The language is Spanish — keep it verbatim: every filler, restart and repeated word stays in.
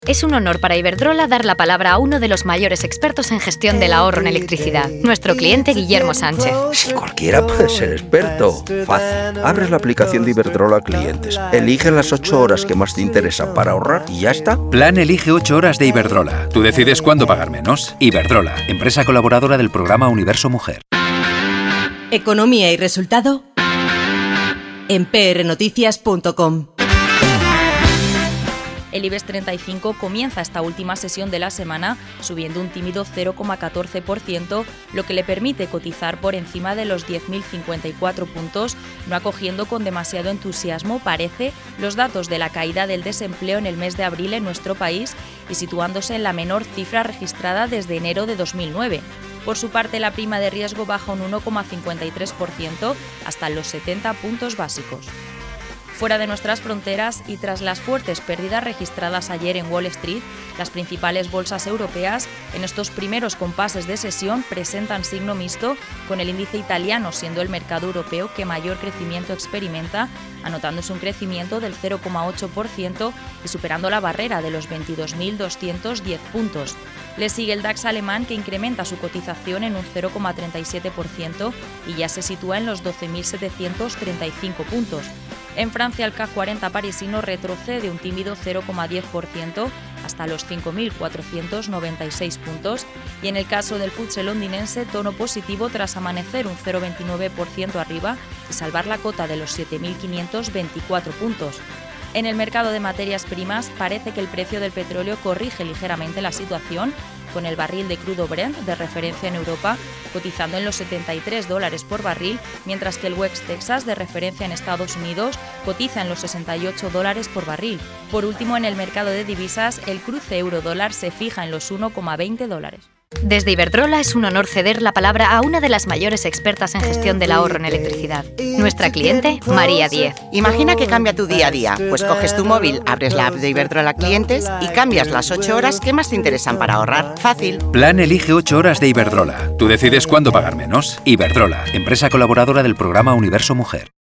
Es un honor para Iberdrola dar la palabra a uno de los mayores expertos en gestión del ahorro en electricidad, nuestro cliente Guillermo Sánchez. Si cualquiera puede ser experto. Fácil. Abres la aplicación de Iberdrola Clientes, elige las ocho horas que más te interesan para ahorrar y ya está. Plan Elige ocho horas de Iberdrola. Tú decides cuándo pagar menos. Iberdrola, empresa colaboradora del programa Universo Mujer. Economía y resultado en p r noticias punto com. El IBEX treinta y cinco comienza esta última sesión de la semana subiendo un tímido cero coma catorce por ciento, lo que le permite cotizar por encima de los diez mil cincuenta y cuatro puntos, no acogiendo con demasiado entusiasmo, parece, los datos de la caída del desempleo en el mes de abril en nuestro país y situándose en la menor cifra registrada desde enero de dos mil nueve. Por su parte, la prima de riesgo baja un uno coma cincuenta y tres por ciento hasta los setenta puntos básicos. Fuera de nuestras fronteras y tras las fuertes pérdidas registradas ayer en Wall Street, las principales bolsas europeas en estos primeros compases de sesión presentan signo mixto, con el índice italiano siendo el mercado europeo que mayor crecimiento experimenta, anotándose un crecimiento del cero coma ocho por ciento y superando la barrera de los veintidós mil doscientos diez puntos. Le sigue el DAX alemán, que incrementa su cotización en un cero coma treinta y siete por ciento y ya se sitúa en los doce mil setecientos treinta y cinco puntos. En Francia, el C A C cuarenta parisino retrocede un tímido cero coma diez por ciento hasta los cinco mil cuatrocientos noventa y seis puntos y en el caso del FTSE londinense, tono positivo tras amanecer un cero coma veintinueve por ciento arriba y salvar la cota de los siete mil quinientos veinticuatro puntos. En el mercado de materias primas parece que el precio del petróleo corrige ligeramente la situación, con el barril de crudo Brent de referencia en Europa cotizando en los setenta y tres dólares por barril, mientras que el West Texas de referencia en Estados Unidos cotiza en los sesenta y ocho dólares por barril. Por último, en el mercado de divisas, el cruce euro-dólar se fija en los uno coma veinte dólares. Desde Iberdrola es un honor ceder la palabra a una de las mayores expertas en gestión del ahorro en electricidad, nuestra cliente María Diez. Imagina que cambia tu día a día, pues coges tu móvil, abres la app de Iberdrola Clientes y cambias las ocho horas que más te interesan para ahorrar. Fácil. Plan Elige ocho horas de Iberdrola. Tú decides cuándo pagar menos. Iberdrola, empresa colaboradora del programa Universo Mujer.